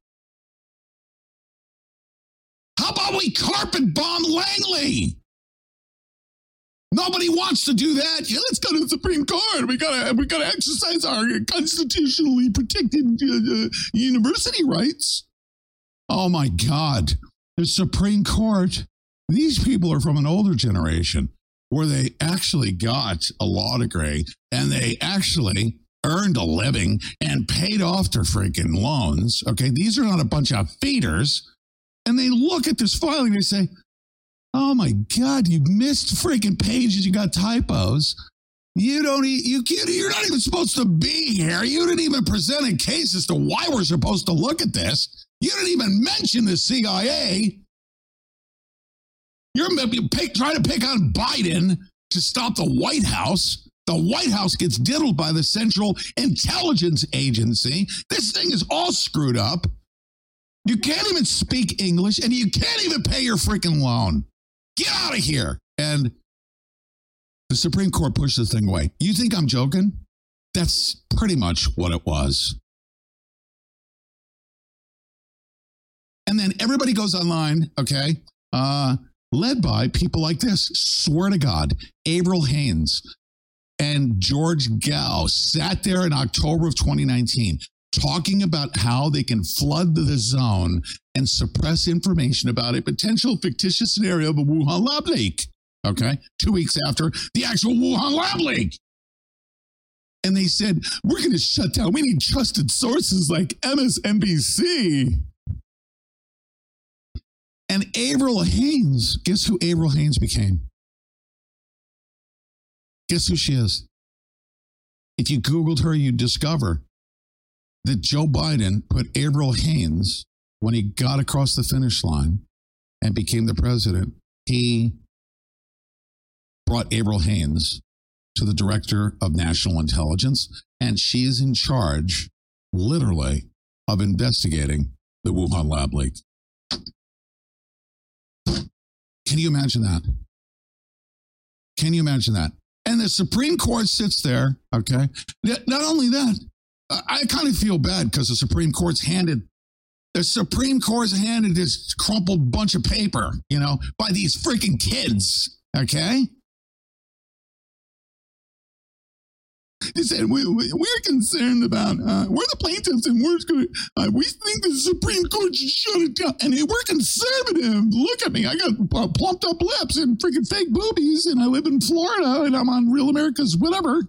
How about we carpet bomb Langley? Nobody wants to do that. Yeah, let's go to the Supreme Court. We gotta, we gotta exercise our constitutionally protected uh, uh, university rights. Oh my God. The Supreme Court, these people are from an older generation where they actually got a law degree and they actually earned a living and paid off their freaking loans. Okay, these are not a bunch of feeders. And they look at this filing and they say, oh my God, you missed freaking pages. You got typos. You don't, you can't, you're not even supposed to be here. You didn't even present a case as to why we're supposed to look at this. You didn't even mention the C I A. You're pick, trying to pick on Biden to stop the White House. The White House gets diddled by the Central Intelligence Agency. This thing is all screwed up. You can't even speak English, and you can't even pay your freaking loan. Get out of here. And the Supreme Court pushed this thing away. You think I'm joking? That's pretty much what it was. And then everybody goes online, okay, uh, led by people like this. Swear to God, Avril Haines and George Gao sat there in October of twenty nineteen talking about how they can flood the zone and suppress information about a potential fictitious scenario of a Wuhan lab leak, okay, two weeks after the actual Wuhan lab leak. And they said, we're going to shut down. We need trusted sources like M S N B C. And Avril Haines, guess who Avril Haines became? Guess who she is? If you Googled her, you'd discover that Joe Biden put Avril Haines, when he got across the finish line and became the president, he brought Avril Haines to the director of national intelligence, and she is in charge, literally, of investigating the Wuhan lab leak. Can you imagine that? Can you imagine that? And the Supreme Court sits there, okay? Not only that, I kind of feel bad because the Supreme Court's handed, the Supreme Court's handed this crumpled bunch of paper, you know, by these freaking kids, okay? They said, we, we, we're concerned about, uh, we're the plaintiffs and we're going to, uh, we think the Supreme Court should shut it down. And we're conservative. Look at me. I got uh, plumped up lips and freaking fake boobies. And I live in Florida and I'm on Real America's whatever.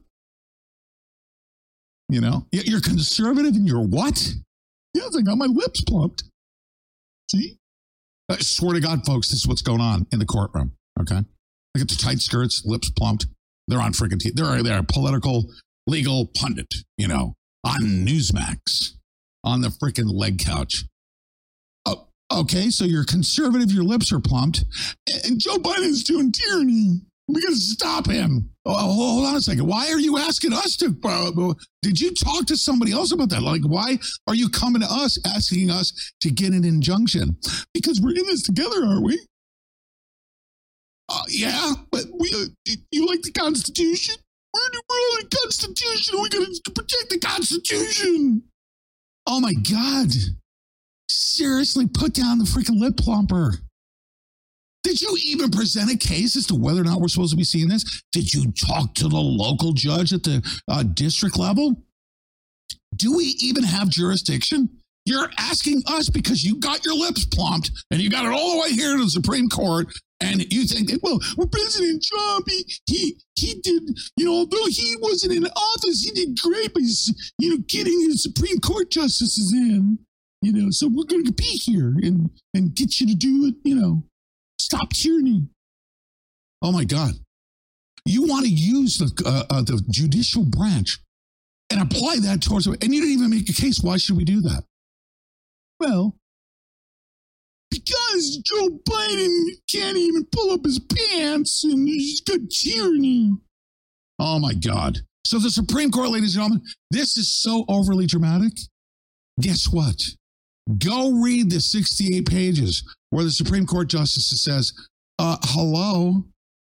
You know, you're conservative and you're what? Yes, I got my lips plumped. See? I swear to God, folks, this is what's going on in the courtroom. Okay. Look at the tight skirts, lips plumped. They're on freaking T V. They're, they're a political, legal pundit, you know, on Newsmax, on the freaking leg couch. Oh, okay, so you're conservative, your lips are plumped, and Joe Biden's doing tyranny. We got to stop him. Oh, hold on a second. Why are you asking us to? Uh, did you talk to somebody else about that? Like, why are you coming to us asking us to get an injunction? Because we're in this together, aren't we? Uh, yeah, but we, uh, you like the Constitution? We're, we're on the Constitution. We got to protect the Constitution. Oh, my God. Seriously, put down the freaking lip plumper. Did you even present a case as to whether or not we're supposed to be seeing this? Did you talk to the local judge at the uh, district level? Do we even have jurisdiction? You're asking us because you got your lips plumped and you got it all the way here to the Supreme Court. And you think that, well, well, President Trump, he, he, he did, you know, although he wasn't in office, he did great by, you know, getting his Supreme Court justices in, you know, so we're going to be here and, and get you to do it, you know, stop tyranny. Oh, my God. You want to use the, uh, uh, the judicial branch and apply that towards, and you didn't even make a case. Why should we do that? Well, because Joe Biden can't even pull up his pants and he's got tyranny. Oh, my God. So the Supreme Court, ladies and gentlemen, this is so overly dramatic. Guess what? Go read the sixty-eight pages where the Supreme Court justice says, uh, hello,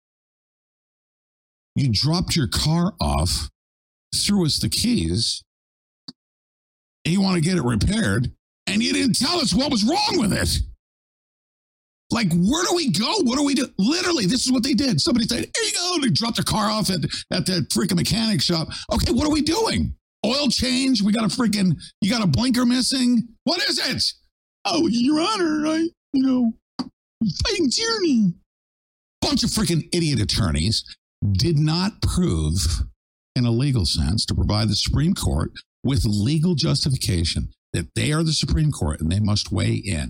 you dropped your car off, threw us the keys, and you want to get it repaired, and you didn't tell us what was wrong with it. Like, where do we go? What do we do? Literally, this is what they did. Somebody said, here you go. They dropped their car off at, at the freaking mechanic shop. Okay, what are we doing? Oil change? We got a freaking, you got a blinker missing? What is it? Oh, Your Honor, I, you know, fighting tyranny. Bunch of freaking idiot attorneys did not prove, in a legal sense, to provide the Supreme Court with legal justification that they are the Supreme Court and they must weigh in.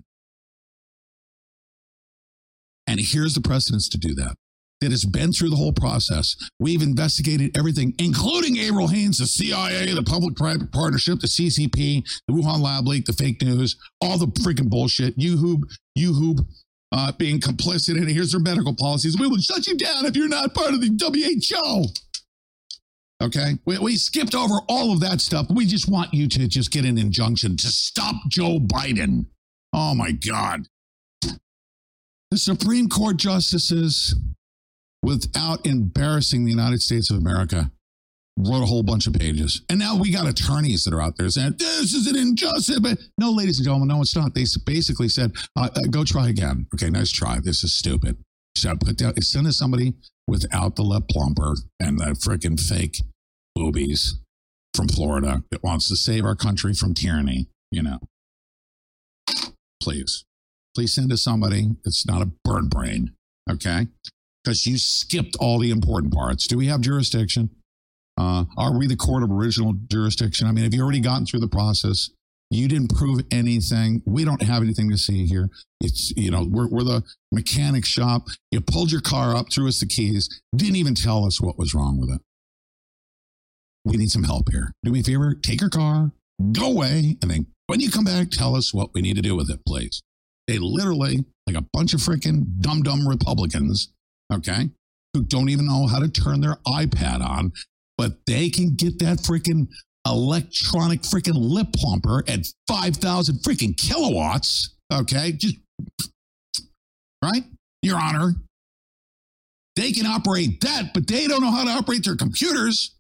And here's the precedence to do that. That has been through the whole process. We've investigated everything, including Avril Haines, the C I A, the public-private partnership, the C C P, the Wuhan lab leak, the fake news, all the freaking bullshit. YouHoob, YouHoob uh, being complicit. And here's their medical policies. We will shut you down if you're not part of the W H O. Okay? We, we skipped over all of that stuff. We just want you to just get an injunction to stop Joe Biden. Oh, my God. The Supreme Court justices, without embarrassing the United States of America, wrote a whole bunch of pages. And now we got attorneys that are out there saying, this is an injustice. But no, ladies and gentlemen, no, it's not. They basically said, uh, uh, go try again. Okay, nice try. This is stupid. So put down, send us somebody without the lip plumper and the freaking fake boobies from Florida that wants to save our country from tyranny, you know. Please. Please send us somebody that's not a bird brain, okay? Because you skipped all the important parts. Do we have jurisdiction? Uh, are we the court of original jurisdiction? I mean, have you already gotten through the process? You didn't prove anything. We don't have anything to see here. It's, you know, we're, we're the mechanic shop. You pulled your car up, threw us the keys, didn't even tell us what was wrong with it. We need some help here. Do me a favor, take your car, go away, and then when you come back, tell us what we need to do with it, please. They literally, like a bunch of freaking dumb-dumb Republicans, okay, who don't even know how to turn their iPad on, but they can get that freaking electronic freaking lip plumper at five thousand freaking kilowatts, okay, just, right, Your Honor. They can operate that, but they don't know how to operate their computers.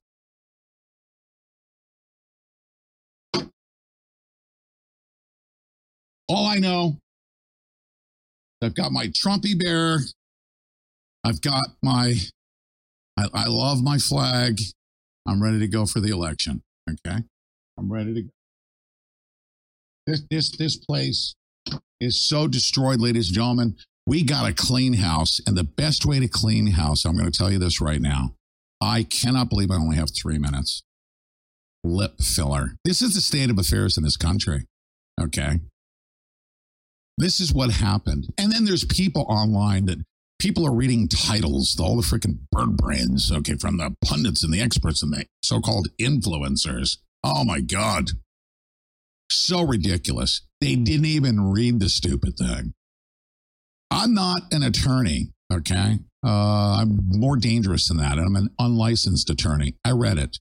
All I know, I've got my Trumpy bear. I've got my, I, I love my flag. I'm ready to go for the election. Okay. I'm ready to go. This, this, this place is so destroyed, ladies and gentlemen. We got to clean house. And the best way to clean house, I'm going to tell you this right now. I cannot believe I only have three minutes. Lip filler. This is the state of affairs in this country. Okay. This is what happened. And then there's people online that people are reading titles, all the freaking bird brains, okay, from the pundits and the experts and the so-called influencers. Oh, my God. So ridiculous. They didn't even read the stupid thing. I'm not an attorney, okay? Uh, I'm more dangerous than that. I'm an unlicensed attorney. I read it.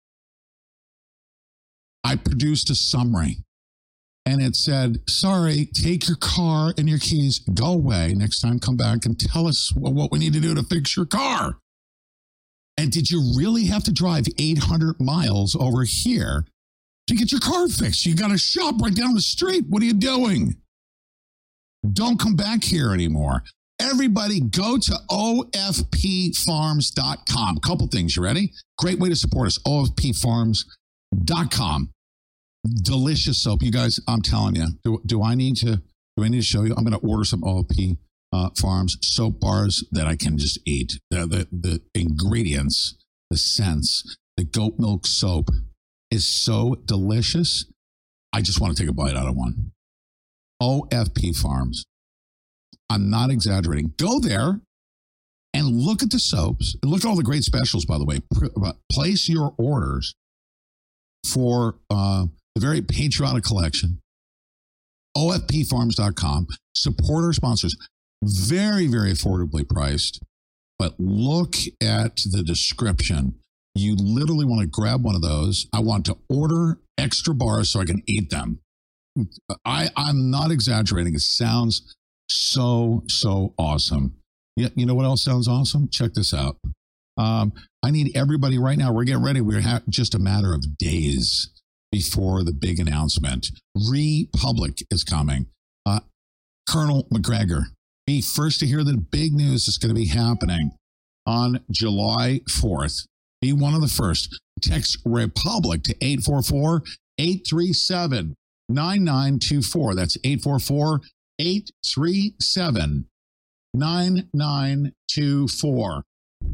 I produced a summary. And it said, sorry, take your car and your keys, go away. Next time, come back and tell us what we need to do to fix your car. And did you really have to drive eight hundred miles over here to get your car fixed? You got a shop right down the street. What are you doing? Don't come back here anymore. Everybody go to O F P farms dot com. Couple things. You ready? Great way to support us. O F P farms dot com. Delicious soap. You guys, I'm telling you, do, do I need to, do I need to show you? I'm going to order some O F P uh, Farms soap bars that I can just eat. The, the, the ingredients, the scents, the goat milk soap is so delicious. I just want to take a bite out of one. O F P Farms. I'm not exaggerating. Go there and look at the soaps. And look at all the great specials, by the way. Place your orders for uh, the very patriotic collection. O F P farms dot com. Support our sponsors. Very, very affordably priced. But look at the description. You literally want to grab one of those. I want to order extra bars so I can eat them. I, I'm not exaggerating. It sounds so, so awesome. Yeah, you know what else sounds awesome? Check this out. Um, I need everybody right now. We're getting ready. We're ha- just a matter of days before the big announcement. Republic is coming. Uh, Colonel McGregor, be first to hear the big news that's going to be happening on July fourth. Be one of the first. Text Republic to eight four four, eight three seven, nine nine two four. That's eight four four, eight three seven, nine nine two four.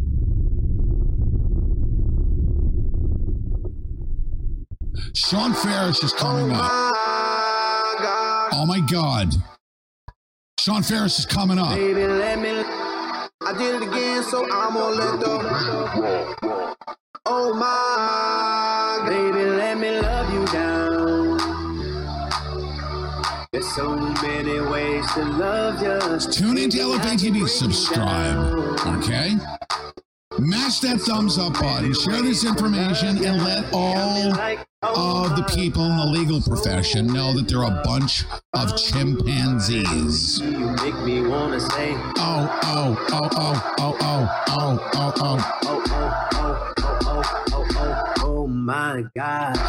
Sean Ferris is coming up. Oh my God. Sean Ferris is coming up. Baby, let me. I did it again, so I'm gonna let go. Oh my, baby, let me love you down. There's so many ways to love you. Tune into Elevate T V, subscribe, okay? Mash that thumbs up button, share this information, and let all of the people in the legal profession know that they're a bunch of chimpanzees. You make me wanna say, oh, oh, oh, oh, oh, oh, oh, oh, oh. oh, oh, oh, oh, oh, oh, oh, oh my gosh.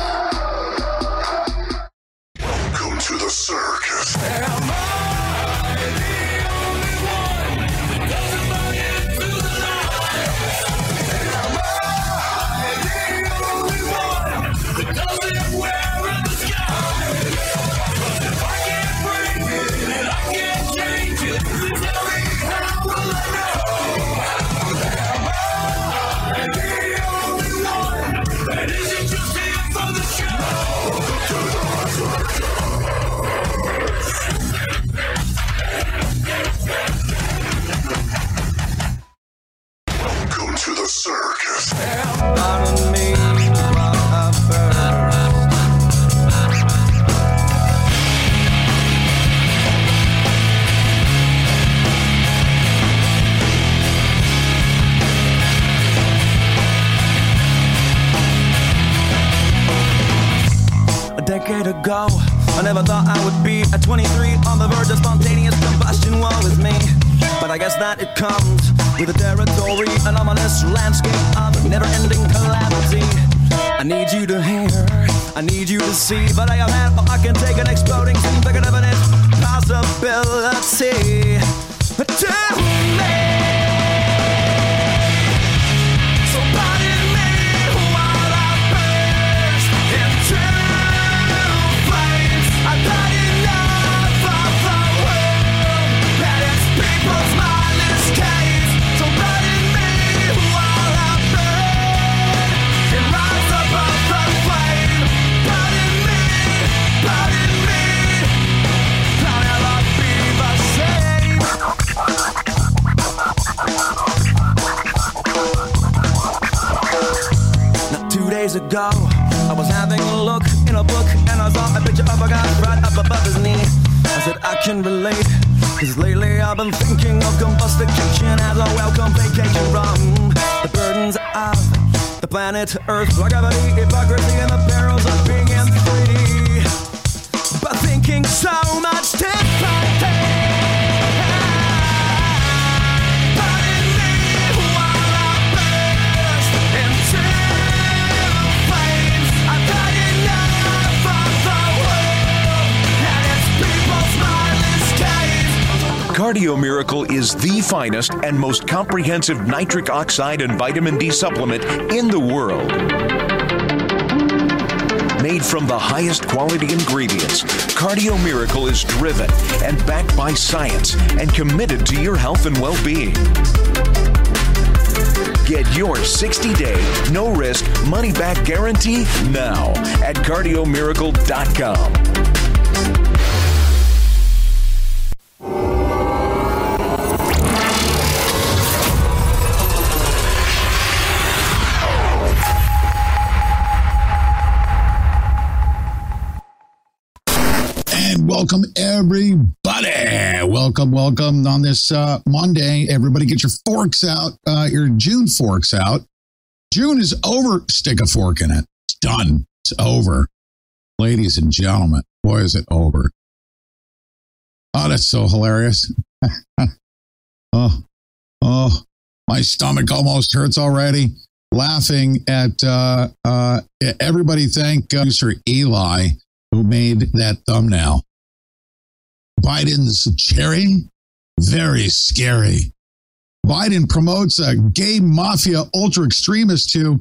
Welcome to the circus. Am I the only one that doesn't buy into the lie? Am I the only one that doesn't wear in the sky? 'Cause if I can't break it and I can't change it, then tell me how will I know? Am I the only one that isn't just here for the show? ago, I never thought I would be at twenty-three on the verge of spontaneous combustion. Woe is me. But I guess that it comes with the territory, an ominous landscape of never-ending calamity. I need you to hear, I need you to see, but I have had all I can take, an exploding scene, bigger than an possibility. Tell me, so pardon me while I burst into flames. I've had enough of the world and its people's mindless gaze. So pardon me while I burn and rise above the flame. Pardon me, pardon me, I'll never be the same. Now two days ago, I was having a look in a book and I saw a picture of a guy right up above his knee. I said I can relate, cause lately I've been thinking of combustication as a welcome vacation from the burdens of the planet Earth, gravity, hypocrisy, and the perils of being in three D. But thinking so much differently. Cardio Miracle is the finest and most comprehensive nitric oxide and vitamin D supplement in the world. Made from the highest quality ingredients, Cardio Miracle is driven and backed by science and committed to your health and well-being. Get your sixty-day, no-risk, money-back guarantee now at cardio miracle dot com. Welcome, everybody. Welcome, welcome on this uh, Monday. Everybody get your forks out, uh, your June forks out. June is over. Stick a fork in it. It's done. It's over. Ladies and gentlemen, boy, is it over. Oh, that's so hilarious. oh, oh, my stomach almost hurts already. Laughing at uh, uh, everybody. Thank uh, producer Eli, who made that thumbnail. Biden's cherry, very scary. Biden promotes a gay mafia ultra extremist to